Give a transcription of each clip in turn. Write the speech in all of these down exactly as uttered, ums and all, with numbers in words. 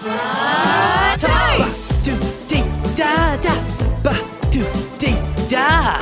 Uh, toast! Ba-do-dee-da-da, ba-do-dee-da,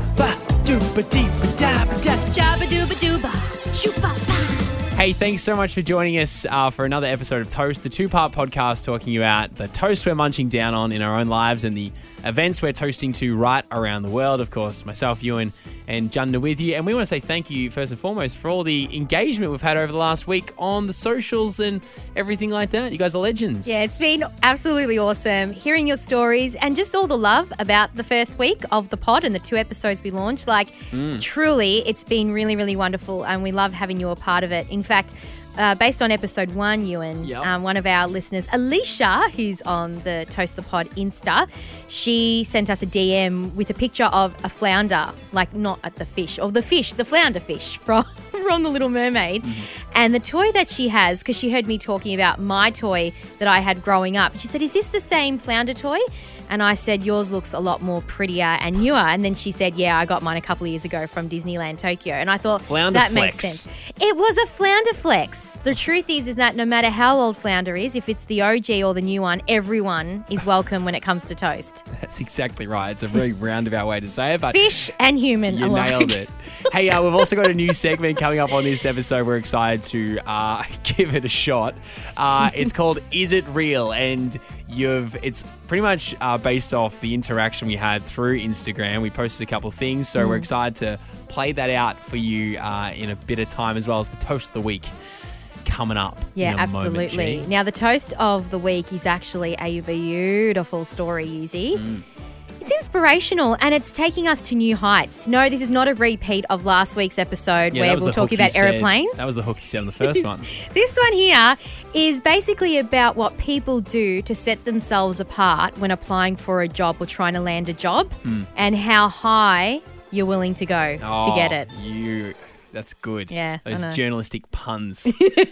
ba-do-ba-dee-ba-da-ba-da. Shabba-dooba-dooba, shoop-ba-ba. Hey, thanks so much for joining us uh, for another episode of Toast, the two-part podcast talking about the toast we're munching down on in our own lives and the events we're toasting to right around the world. Of course, myself, Ewan, and Junda with you. And we want to say thank you, first and foremost, for all the engagement we've had over the last week on the socials and everything like that. You guys are legends. Yeah, it's been absolutely awesome hearing your stories and just all the love about the first week of the pod and the two episodes we launched. Like, Mm. truly, it's been really, really wonderful and we love having you a part of it. In fact, uh, based on episode one, Ewan, Yep. um, one of our listeners, Alicia, who's on the Toast the Pod Insta, she sent us a D M with a picture of a flounder, like not at the fish, or the fish, the flounder fish from, from The Little Mermaid. Mm-hmm. And the toy that she has, because she heard me talking about my toy that I had growing up, she said, is this the same flounder toy? And I said, yours looks a lot more prettier and newer. And then she said, yeah, I got mine a couple of years ago from Disneyland Tokyo. And I thought, Flounder that flex. makes sense. It was a flounder flex. The truth is, is that no matter how old flounder is, if it's the O G or the new one, everyone is welcome when it comes to toast. That's exactly right. It's a very roundabout way to say it, but Fish and human you alike. nailed it. Hey, uh, we've also got a new segment coming up on this episode. We're excited to uh, give it a shot. Uh, it's called Is It Real? And you've it's pretty much uh, based off the interaction we had through Instagram. We posted a couple of things, so we're excited to play that out for you uh, in a bit of time, as well as the Toast of the Week coming up. Yeah, in a moment, absolutely. Jenny. Now, the toast of the week is actually a beautiful story, Yuzi. Mm. It's inspirational and it's taking us to new heights. No, this is not a repeat of last week's episode Yeah, that where was we're the hook talking you about said- aeroplanes. That was the hook you said on the first one. This one here is basically about what people do to set themselves apart when applying for a job or trying to land a job and how high you're willing to go to get it. Oh, You, that's good. Yeah, I Those know. journalistic puns.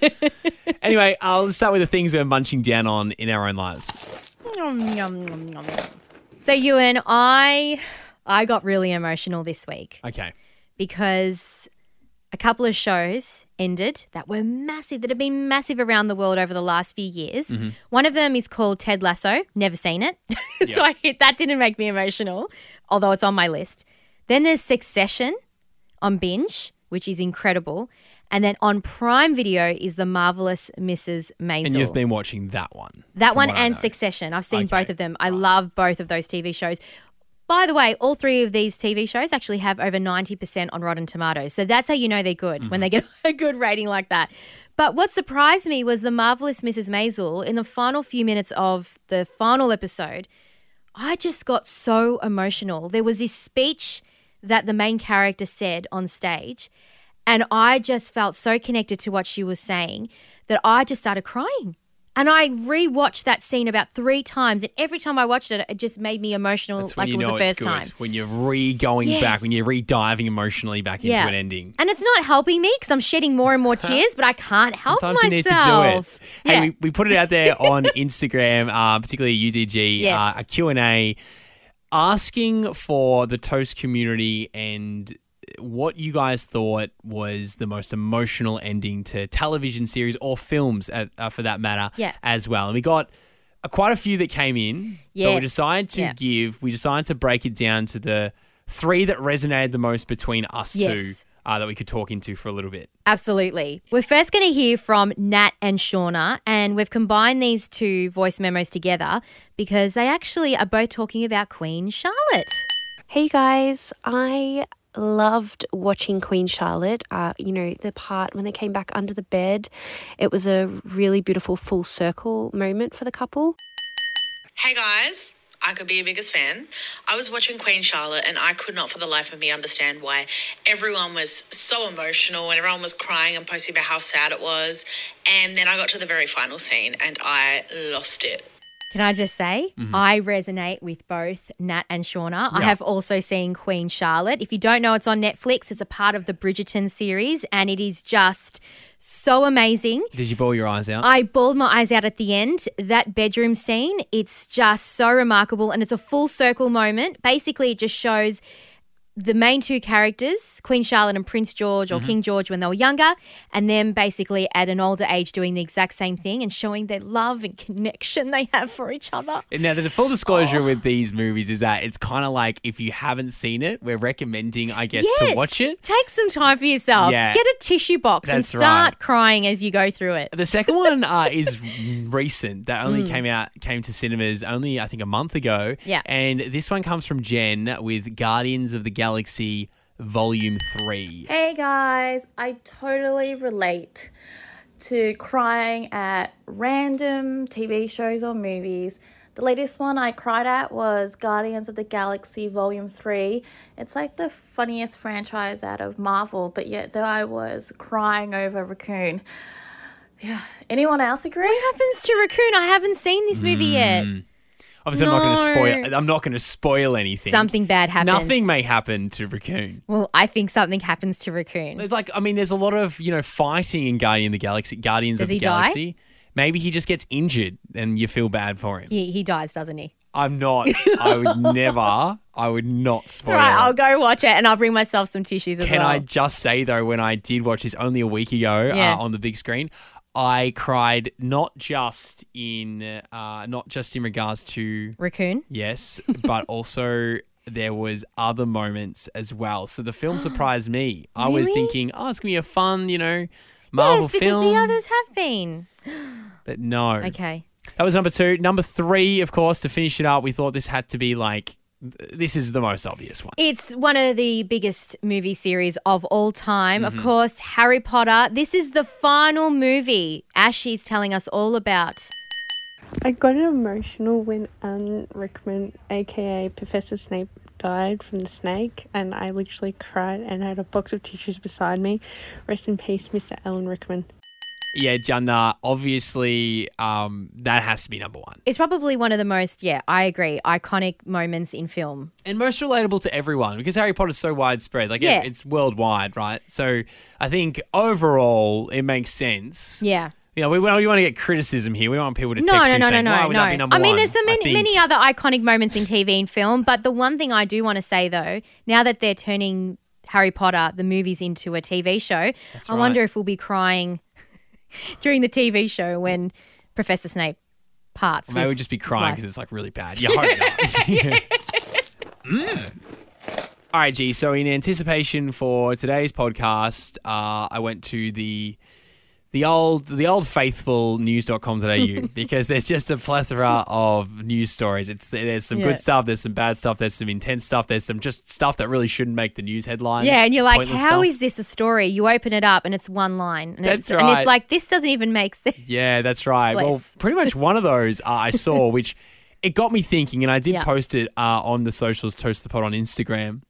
Anyway, uh, let's start with the things we're munching down on in our own lives. Yum, yum, yum, yum, yum. So, Ewan, I I got really emotional this week Okay. because a couple of shows ended that were massive, that have been massive around the world over the last few years. Mm-hmm. One of them is called Ted Lasso. Never seen it. so I, that didn't make me emotional, although it's on my list. Then there's Succession on Binge, which is incredible. And then on Prime Video is The Marvelous Missus Maisel. And you've been watching that one. That from one what I and know. Succession. I've seen Okay. both of them. I love both of those T V shows. By the way, all three of these T V shows actually have over ninety percent on Rotten Tomatoes. So that's how you know they're good, Mm-hmm. when they get a good rating like that. But what surprised me was The Marvelous Missus Maisel. In the final few minutes of the final episode, I just got so emotional. There was this speech that the main character said on stage, and I just felt so connected to what she was saying that I just started crying. And I rewatched that scene about three times, and every time I watched it, it just made me emotional That's when like you it was know the it's first good. time. When you're re-going Yes. back, when you're re-diving emotionally back into an ending. And it's not helping me because I'm shedding more and more tears, but I can't help Sometimes myself. you need to do it. Hey, Yeah. we, we put it out there on Instagram, uh, particularly U D G, Yes. uh, a Q and A asking for the Toast community and what you guys thought was the most emotional ending to television series or films, uh, uh, for that matter, Yeah. as well. And we got uh, quite a few that came in, but we Yes. decided to Yeah. give, we decided to break it down to the three that resonated the most between us Yes. two uh, that we could talk into for a little bit. Absolutely. We're first going to hear from Nat and Shauna, and we've combined these two voice memos together because they actually are both talking about Queen Charlotte. Hey guys, I loved watching Queen Charlotte. Uh, you know, the part when they came back under the bed, it was a really beautiful full circle moment for the couple. Hey guys, I could be your biggest fan. I was watching Queen Charlotte and I could not for the life of me understand why everyone was so emotional and everyone was crying and posting about how sad it was. And then I got to the very final scene and I lost it. Can I just say, I resonate with both Nat and Shauna. I Yeah. have also seen Queen Charlotte. If you don't know, it's on Netflix. It's a part of the Bridgerton series, and it is just so amazing. Did you bawl your eyes out? I bawled my eyes out at the end. That bedroom scene, it's just so remarkable, and it's a full circle moment. Basically, it just shows the main two characters, Queen Charlotte and Prince George or Mm-hmm. King George when they were younger, and then basically at an older age doing the exact same thing and showing their love and connection they have for each other. Now, the full disclosure with these movies is that it's kind of like if you haven't seen it, we're recommending, I guess, Yes. to watch it. Take some time for yourself. Yeah. Get a tissue box and That's start right. crying as you go through it. The second one uh, is recent. That only Mm. came out, came to cinemas only, I think, a month ago. Yeah. And this one comes from Jen with Guardians of the Galaxy Volume three. Hey guys, I totally relate to crying at random T V shows or movies. The latest one I cried at was Guardians of the Galaxy Volume three. It's like the funniest franchise out of Marvel, but yet there I was crying over Raccoon. Yeah. Anyone else agree? What happens to Raccoon? I haven't seen this movie yet. Obviously, I'm not going to No. spoil. I'm not going to spoil anything. Something bad happens. Nothing may happen to Raccoon. Well, I think something happens to Raccoon. There's like, I mean, there's a lot of, you know, fighting in Guardian of the Galaxy, Guardians Does of the he die? Galaxy. Maybe he just gets injured and you feel bad for him. He, he dies, doesn't he? I'm not. I would never. I would not spoil. All right, it. I'll go watch it and I'll bring myself some tissues as Can well. I just say though, when I did watch this only a week ago Yeah. uh, on the big screen, I cried not just in uh, not just in regards to Raccoon? yes, but also there was other moments as well. So the film surprised me. I was Really? thinking, oh, it's gonna be a fun, you know, Marvel yes, because film, the others have been. but no. Okay. That was number two. Number three, of course, to finish it up, we thought this had to be like, th- this is the most obvious one. It's one of the biggest movie series of all time. Mm-hmm. Of course, Harry Potter. This is the final movie Ashley's telling us all about. I got emotional when Alan Rickman, aka Professor Snape, died from the snake, and I literally cried and had a box of tissues beside me. Rest in peace, Mister Alan Rickman. Yeah, Jannah, obviously um, that has to be number one. It's probably one of the most, yeah, I agree, iconic moments in film. And most relatable to everyone because Harry Potter's so widespread. Like, Yeah. it, it's worldwide, right? So I think overall it makes sense. Yeah. You know, we, we don't want to get criticism here. We don't want people to text No, no, you no, no, saying, no, why would no. that be number I mean, one? there's so I many, think- many other iconic moments in T V and film, but the one thing I do want to say, though, now that they're turning Harry Potter, the movies, into a T V show, I wonder right. if we'll be crying during the T V show when Professor Snape parts. Or maybe with we'll just be crying life. because it's like really bad. You hope not. Mm. All right, G. So in anticipation for today's podcast, uh, I went to the the old the old faithful news dot com dot a u because there's just a plethora of news stories. It's there's some Yeah. good stuff, there's some bad stuff, there's some intense stuff, there's some just stuff that really shouldn't make the news headlines. Yeah, and you're Just like, pointless how stuff. is this a story? You open it up and it's one line. And That's it's, And right. it's like, this doesn't even make sense. Yeah, that's right. Well, Bless. pretty much one of those uh, I saw, which it got me thinking, and I did Yeah. post it uh, on the socials, Toast the Pod on Instagram.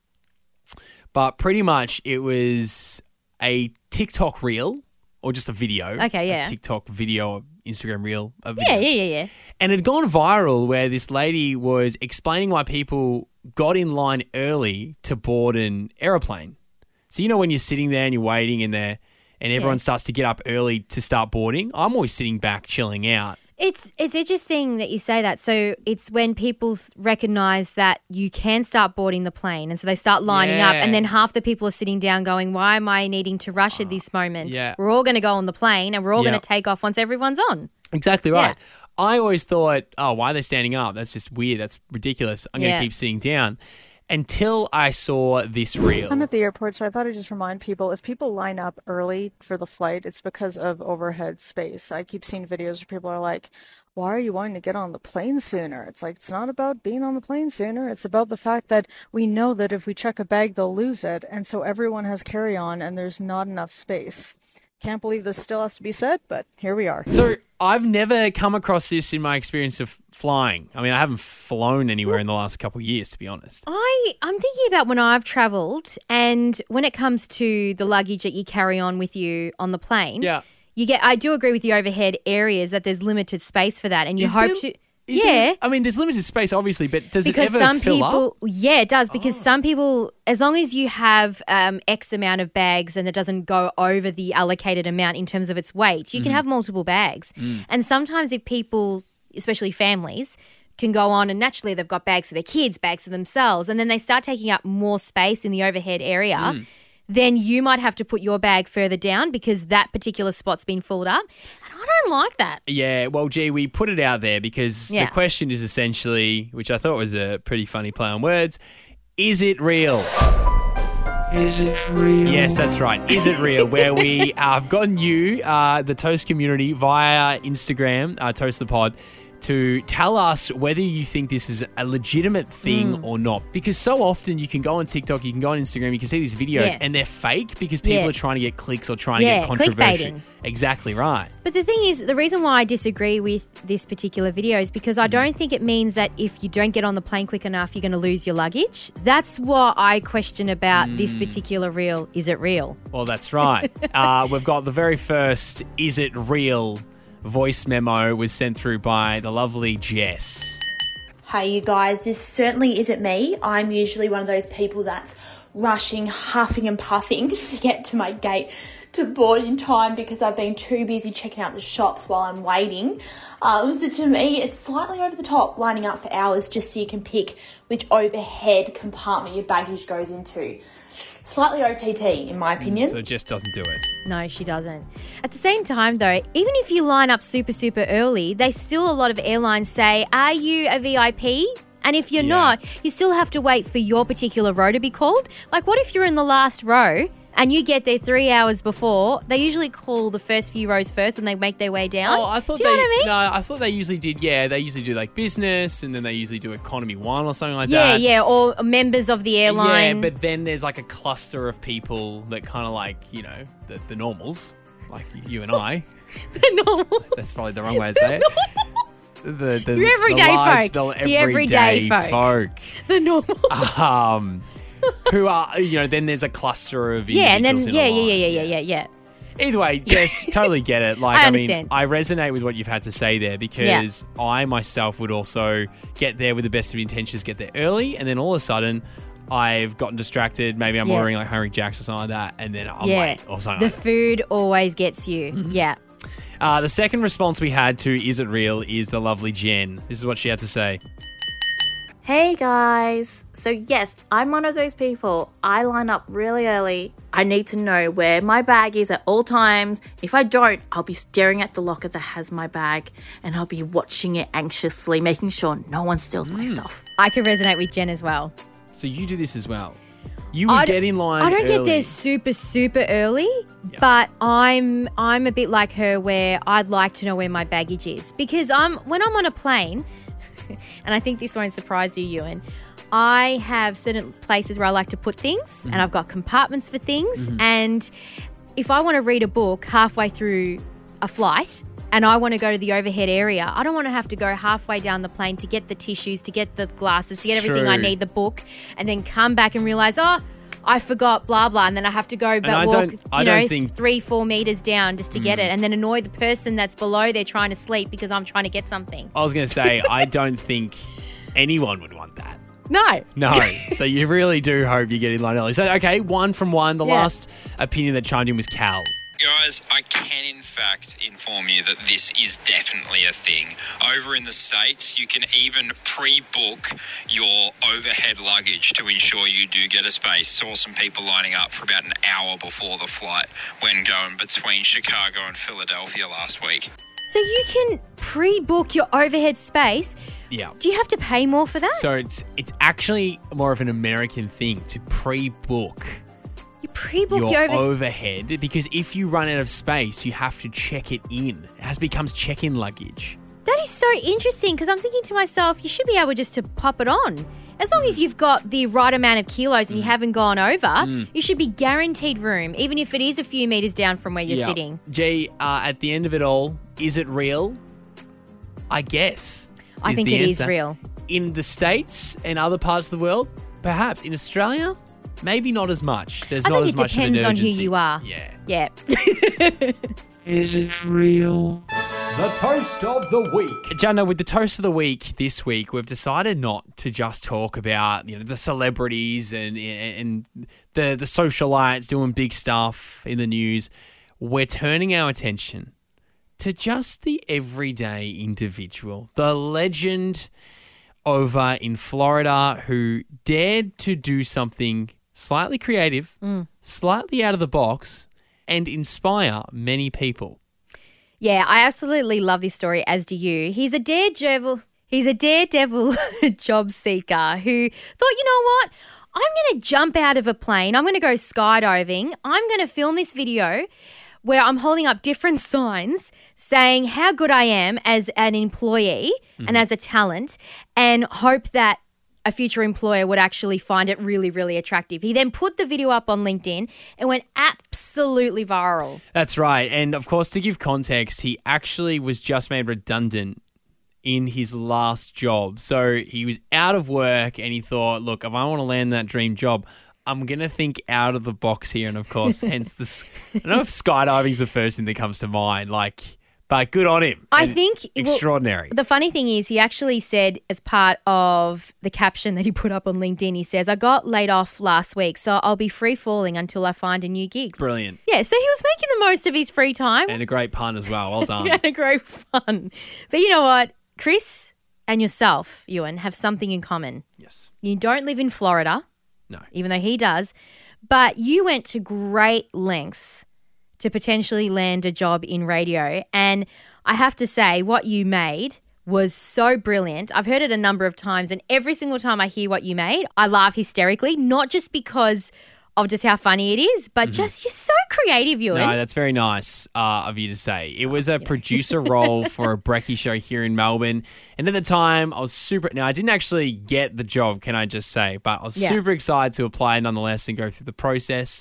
But pretty much it was a TikTok reel or just a video. Okay, yeah. A TikTok video or Instagram reel. A video. Yeah, yeah, yeah, yeah. And it had gone viral where this lady was explaining why people got in line early to board an aeroplane. So, you know, when you're sitting there and you're waiting in there and everyone Yeah. starts to get up early to start boarding, I'm always sitting back chilling out. It's it's interesting that you say that. So it's when people th- recognize that you can start boarding the plane, and so they start lining up, Yeah. and then half the people are sitting down, going, "Why am I needing to rush at this moment? yeah. We're all going to go on the plane, and we're all Yeah. going to take off once everyone's on." Exactly right. Yeah. I always thought, oh, why are they standing up? That's just weird. That's ridiculous. I'm going Yeah. to keep sitting down. Until I saw this reel. I'm at the airport, so I thought I'd just remind people, if people line up early for the flight, it's because of overhead space. I keep seeing videos where people are like, why are you wanting to get on the plane sooner? It's like, it's not about being on the plane sooner. It's about the fact that we know that if we check a bag, they'll lose it. And so everyone has carry-on and there's not enough space. Can't believe this still has to be said, but here we are. So I've never come across this in my experience of flying. I mean, I haven't flown anywhere in the last couple of years, to be honest. I I'm thinking about when I've travelled, and when it comes to the luggage that you carry on with you on the plane, Yeah. you get. I do agree with the overhead areas that there's limited space for that, and you Is hope there- to. Is yeah. there- I mean, there's limited space, obviously, but does Because it ever some fill people, up? Oh. yeah, it does. Because some people, as long as you have um, X amount of bags and it doesn't go over the allocated amount in terms of its weight, you can Mm-hmm. have multiple bags. Mm. And sometimes if people, especially families, can go on and naturally they've got bags for their kids, bags for themselves, and then they start taking up more space in the overhead area, mm. then you might have to put your bag further down because that particular spot's been filled up. And I don't like that. Yeah, well, gee, we put it out there because Yeah. the question is essentially, which I thought was a pretty funny play on words, is it real? Is it real? Yes, that's right. Is it real? Where we uh, have gotten you, uh, the Toast community, via Instagram, uh, Toast the Pod, to tell us whether you think this is a legitimate thing Mm. or not. Because so often you can go on TikTok, you can go on Instagram, you can see these videos Yeah. and they're fake because people Yeah. are trying to get clicks or trying Yeah, to get controversy. clickbaiting. Exactly right. But the thing is, the reason why I disagree with this particular video is because I don't think it means that if you don't get on the plane quick enough, you're going to lose your luggage. That's what I question about this particular reel. Is it real? Well, that's right. uh, we've got the very first Is It Real voice memo was sent through by the lovely Jess. Hey, you guys, this certainly isn't me. I'm usually one of those people that's rushing, huffing and puffing to get to my gate to board in time because I've been too busy checking out the shops while I'm waiting. Um, so to me, it's slightly over the top, lining up for hours just so you can pick which overhead compartment your baggage goes into. Slightly O T T, in my opinion. So Jess doesn't do it. No, she doesn't. At the same time, though, even if you line up super, super early, they still, a lot of airlines say, are you a V I P? And if you're Yeah. not, you still have to wait for your particular row to be called. Like, what if you're in the last row and you get there three hours before? They usually call the first few rows first and they make their way down. Oh, I thought do you they. know what I mean? No, I thought they usually did. Yeah, they usually do like business, and then they usually do economy one or something like Yeah, that. yeah, or members of the airline. Yeah, but then there's like a cluster of people that kind of like, you know, the, the normals, like you and I. The normal. That's probably the wrong way to say it. The, the, Your everyday the large, folk. The The everyday, everyday folk. folk. The normal. Um, who are, you know, then there's a cluster of Yeah, and then, individuals in yeah, a yeah, line. yeah, yeah, yeah, yeah. Either way, Jess, totally get it. Like, I I, mean, understand. I resonate with what you've had to say there because I myself would also get there with the best of intentions, get there early, and then all of a sudden I've gotten distracted. Maybe I'm Yeah. ordering like Hungry Jacks or something like that, and then I'm Yeah. late or something The like that. food always gets you. Mm-hmm. Yeah. Uh, the second response we had to Is It Real is the lovely Jen. This is what she had to say. Hey guys! So yes, I'm one of those people. I line up really early. I need to know where my bag is at all times. If I don't, I'll be staring at the locker that has my bag and I'll be watching it anxiously, making sure no one steals my stuff. I can resonate with Jen as well. So you do this as well. You would I d- get in line I don't get early. there super, super early, but I'm I'm a bit like her where I'd like to know where my baggage is because I'm when I'm on a plane, and I think this won't surprise you, Ewan, I have certain places where I like to put things, Mm-hmm. and I've got compartments for things, and if I want to read a book halfway through a flight, and I want to go to the overhead area, I don't want to have to go halfway down the plane to get the tissues, to get the glasses, to get It's everything I true. need, the book, and then come back and realize, oh, I forgot, blah, blah, and then I have to go but I walk, don't- you I know, don't think- three, four meters down just to get it, and then annoy the person that's below there trying to sleep because I'm trying to get something. I was going to say, I don't think anyone would want that. No. No. So you really do hope you get in line early. So, okay, one from one. The Yeah. last opinion that chimed in was Cal. Guys, I can in fact inform you that this is definitely a thing. Over in the States, you can even pre-book your overhead luggage to ensure you do get a space. Saw some people lining up for about an hour before the flight when going between Chicago and Philadelphia last week. So you can pre-book your overhead space. Yeah. Do you have to pay more for that? So it's it's actually more of an American thing to pre-book you pre-book your your overhead. overhead because if you run out of space, you have to check it in. It has becomes check-in luggage. That is so interesting because I'm thinking to myself, you should be able just to pop it on. As long as you've got the right amount of kilos and you haven't gone over, you should be guaranteed room, even if it is a few meters down from where you're Yeah. sitting. Gee, uh, at the end of it all, is it real? I guess. I is think the it is answer. real. In the States and other parts of the world, perhaps. In Australia, maybe not as much. There's I not think as it much of an depends on who urgency. you are. Yeah. Yeah. Is it real? The Toast of the Week. Jana, with the Toast of the Week this week, we've decided not to just talk about, you know, the celebrities and and the the socialites doing big stuff in the news. We're turning our attention to just the everyday individual, the legend over in Florida who dared to do something slightly creative, Mm. slightly out of the box, and inspire many people. Yeah, I absolutely love this story, as do you. He's a daredevil. He's a daredevil job seeker who thought, you know what? I'm going to jump out of a plane. I'm going to go skydiving. I'm going to film this video where I'm holding up different signs saying how good I am as an employee Mm-hmm. and as a talent, and hope that a future employer would actually find it really, really attractive. He then put the video up on LinkedIn and went absolutely viral. That's right. And of course, to give context, he actually was just made redundant in his last job. So he was out of work and he thought, look, if I want to land that dream job, I'm going to think out of the box here. And of course, hence this, I don't know if skydiving is the first thing that comes to mind, like, but good on him. I And think well, extraordinary. the funny thing is, he actually said, as part of the caption that he put up on LinkedIn, he says, I got laid off last week, so I'll be free falling until I find a new gig. Brilliant. Yeah, so he was making the most of his free time. And a great pun as well. Well done. He had a great fun. But you know what? Chris and yourself, Ewan, have something in common. Yes. You don't live in Florida. No. Even though he does. But you went to great lengths to potentially land a job in radio. And I have to say, what you made was so brilliant. I've heard it a number of times, and every single time I hear what you made, I laugh hysterically, not just because of just how funny it is, but just you're so creative, Ewan. No, that's very nice uh, of you to say. It was a producer role for a brekkie show here in Melbourne. And at the time, I was super... Now, I didn't actually get the job, can I just say, but I was Yeah. super excited to apply nonetheless and go through the process.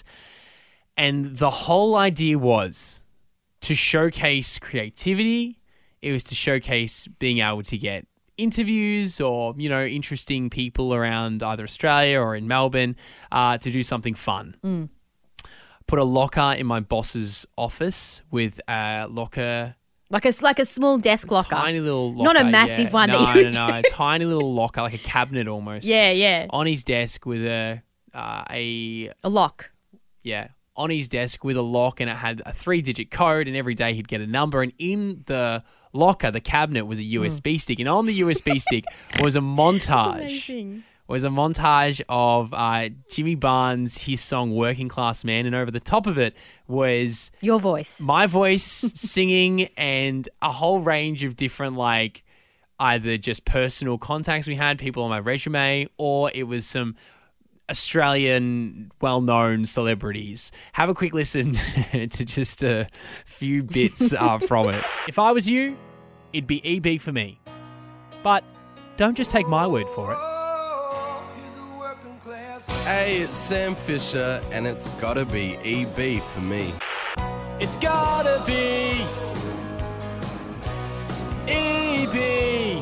And the whole idea was to showcase creativity. It was to showcase being able to get interviews or, you know, interesting people around either Australia or in Melbourne uh, to do something fun. Mm. Put a locker in my boss's office with a locker. Like a, like a small desk locker. Tiny little locker. Not a massive yeah. one no, that you No, no, no. A tiny little locker, like a cabinet almost. Yeah, yeah. On his desk with a... Uh, a A lock. Yeah. On his desk with a lock, and it had a three-digit code, and every day he'd get a number. And in the locker, the cabinet, was a U S B stick. And on the U S B stick was a montage. Amazing. Was a montage of uh, Jimmy Barnes, his song Working Class Man, and over the top of it was... Your voice. My voice singing, and a whole range of different, like, either just personal contacts we had, people on my resume, or it was some Australian well-known celebrities. Have a quick listen to just a few bits uh, from it. If I was you, it'd be E B for me. But don't just take my word for it. Hey, it's Sam Fisher, and it's gotta be E B for me. It's gotta be E B.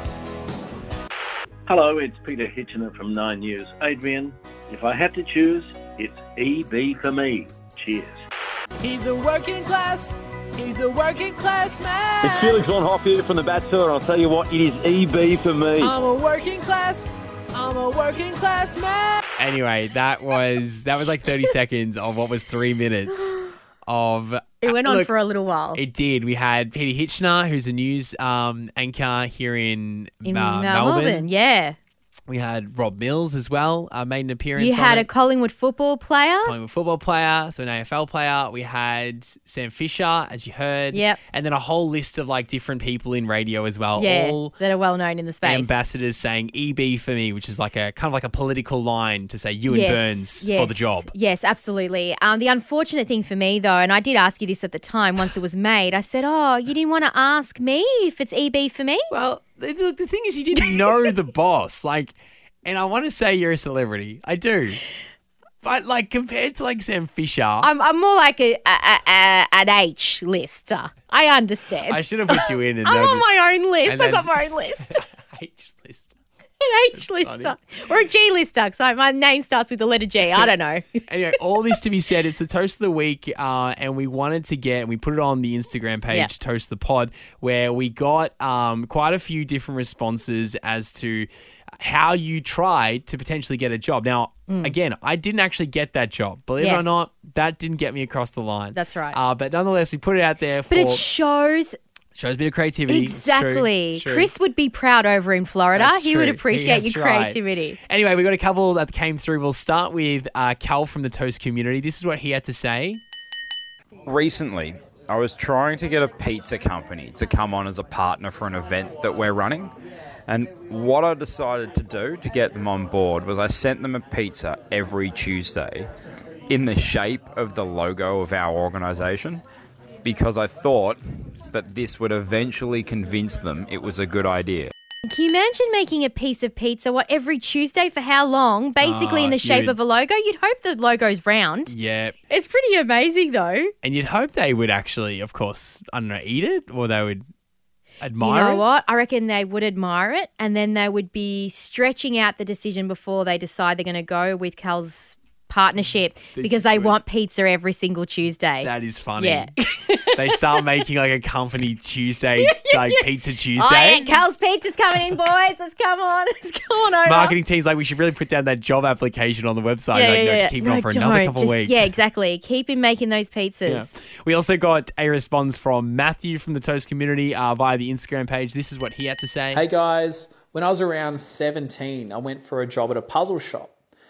Hello, it's Peter Hitchener from Nine News. Adrian, if I had to choose, it's E B for me. Cheers. He's a working class, he's a working class man. It's Felix Von Hoff here from the Bachelor, and I'll tell you what, it is E B for me. I'm a working class, I'm a working class man. Anyway, that was that was like thirty seconds of what was three minutes of... It went on Look, for a little while. It did. We had Peter Hitchener, who's a news um, anchor here in, In uh, uh, Melbourne. Melbourne, yeah. We had Rob Mills as well, uh, made an appearance You on had it. a Collingwood football player. Collingwood football player, so an A F L player. We had Sam Fisher, as you heard. Yep. And then a whole list of like different people in radio as well. Yeah, All that are well known in the space. ambassadors saying E B for me, which is like a kind of like a political line to say Ewan Yes, Burns for yes, the job. Yes, absolutely. Um, the unfortunate thing for me, though, and I did ask you this at the time once it was made, I said, oh, you didn't want to ask me if it's E B for me? Well, look, the thing is you didn't know the boss. Like, and I want to say you're a celebrity. I do. But like compared to like Sam Fisher. I'm, I'm more like a, a, a, a an H lister. I understand. I should have put you in. And I'm then- on my own list. and I've then- got my own list. H list. An H lister. Or a G lister, because my name starts with the letter G. I don't know. Anyway, all this to be said, it's the Toast of the Week, uh, and we wanted to get, we put it on the Instagram page, Yeah. Toast the Pod, where we got um, quite a few different responses as to how you tried to potentially get a job. Now, Mm. again, I didn't actually get that job. Believe it or Yes. not, that didn't get me across the line. That's right. Uh, but nonetheless, we put it out there for... But it shows Shows a bit of creativity. Exactly. It's true. It's true. Chris would be proud over in Florida. That's he would true. appreciate That's your right. creativity. Anyway, we got a couple that came through. We'll start with uh, Cal from the Toast community. This is what he had to say. Recently, I was trying to get a pizza company to come on as a partner for an event that we're running. And what I decided to do to get them on board was I sent them a pizza every Tuesday in the shape of the logo of our organisation, because I thought that this would eventually convince them it was a good idea. Can you imagine making a piece of pizza, what, every Tuesday for how long? Basically Oh, in the shape you'd- of a logo. You'd hope the logo's round. Yeah. It's pretty amazing, though. And you'd hope they would actually, of course, I don't know, eat it, or they would You admire know it. what? I reckon they would admire it, and then they would be stretching out the decision before they decide they're going to go with Cal's partnership This because is they good. want pizza every single Tuesday. That is funny. Yeah. They start making like a company Tuesday, like Pizza Tuesday. Oh, yeah, Cal's Pizza's coming in, boys. Let's come on. Let's come on over. Marketing team's like, we should really put down that job application on the website. like, no, just keep it on for another don't. couple Just- of weeks. Yeah, exactly. Keep him making those pizzas. Yeah. We also got a response from Matthew from the Toast community uh, via the Instagram page. This is what he had to say. Hey guys, when I was around seventeen, I went for a job at a puzzle shop.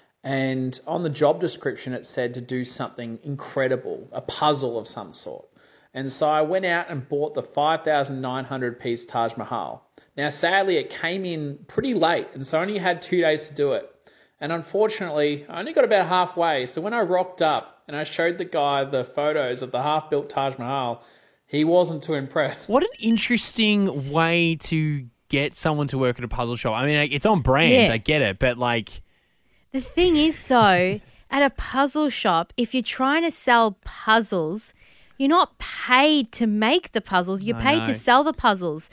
And on the job description, it said to do something incredible, a puzzle of some sort. And so I went out and bought the five thousand nine hundred piece Taj Mahal. Now, sadly, it came in pretty late, and so I only had two days to do it. And unfortunately, I only got about halfway. So when I rocked up and I showed the guy the photos of the half-built Taj Mahal, he wasn't too impressed. What an interesting way to get someone to work at a puzzle shop. I mean, like, it's on brand. Yeah. I get it. But like, The thing is, though, at a puzzle shop, if you're trying to sell puzzles, you're not paid to make the puzzles. You're I paid know. to sell the puzzles.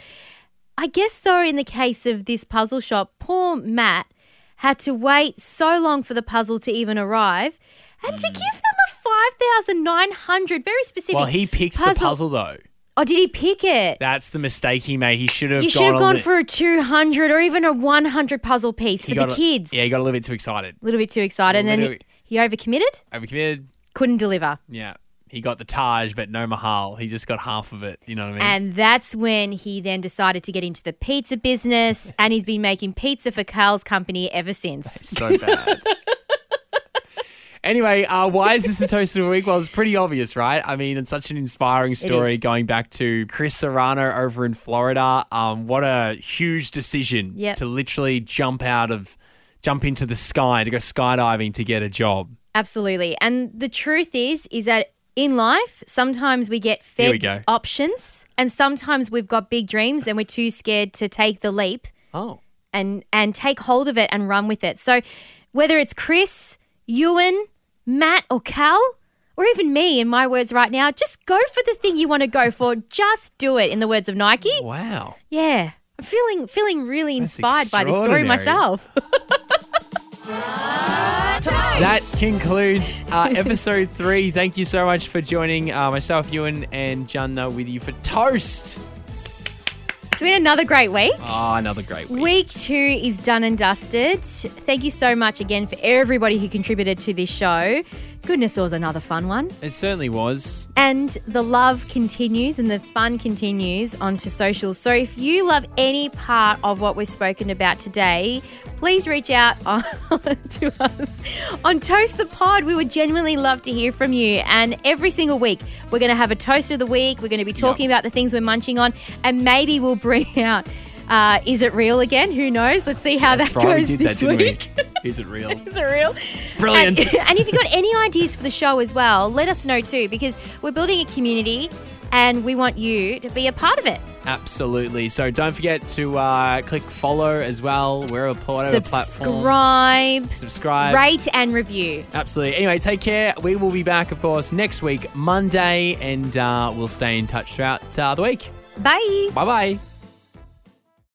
I guess, though, in the case of this puzzle shop, poor Matt had to wait so long for the puzzle to even arrive and to give them a five thousand nine hundred, very specific well, he picked the puzzle though. Oh, did he pick it? That's the mistake he made. He should have You gone should have a gone li- for a two hundred or even a one hundred puzzle piece he for the got a- kids. Yeah, he got a little bit too excited. A little bit too excited. And then Little he, he overcommitted, Overcommitted. couldn't deliver. Yeah. He got the Taj, but no Mahal. He just got half of it. You know what I mean? And that's when he then decided to get into the pizza business, and he's been making pizza for Carl's company ever since. So bad. Anyway, uh, why is this the Toast of the Week? Well, it's pretty obvious, right? I mean, it's such an inspiring story is. going back to Chris Serrano over in Florida. Um, what a huge decision Yep. to literally jump out of, jump into the sky, to go skydiving to get a job. Absolutely. And the truth is, is that in life, sometimes we get Here we fed go. options, and sometimes we've got big dreams and we're too scared to take the leap. Oh. And and take hold of it and run with it. So whether it's Chris, Ewan, Matt, or Cal, or even me, in my words right now, just go for the thing you want to go for. Just do it, in the words of Nike. Wow. Yeah. I'm feeling feeling really That's inspired by this story extraordinary. myself. That concludes uh, episode three. Thank you so much for joining uh, myself, Ewan, and Janna with you for Toast. It's been another great week. Oh, another great week. Week two is done and dusted. Thank you so much again for everybody who contributed to this show. Goodness, it was another fun one. It certainly was. And the love continues and the fun continues onto socials. So if you love any part of what we've spoken about today, please reach out on, to us on Toast the Pod. We would genuinely love to hear from you. And every single week, we're going to have a Toast of the Week. We're going to be talking about the things we're munching on. And maybe we'll bring out, uh, is it real again? Who knows? Let's see how That's that right, we goes did this that, didn't week. we? Is it real? Is it real? Brilliant. And, and if you've got any ideas for the show as well, let us know too, because we're building a community and we want you to be a part of it. Absolutely. So don't forget to uh, click follow as well. We're a whatever platform. Subscribe. Subscribe. Rate and review. Absolutely. Anyway, take care. We will be back, of course, next week, Monday, and uh, we'll stay in touch throughout uh, the week. Bye. Bye-bye.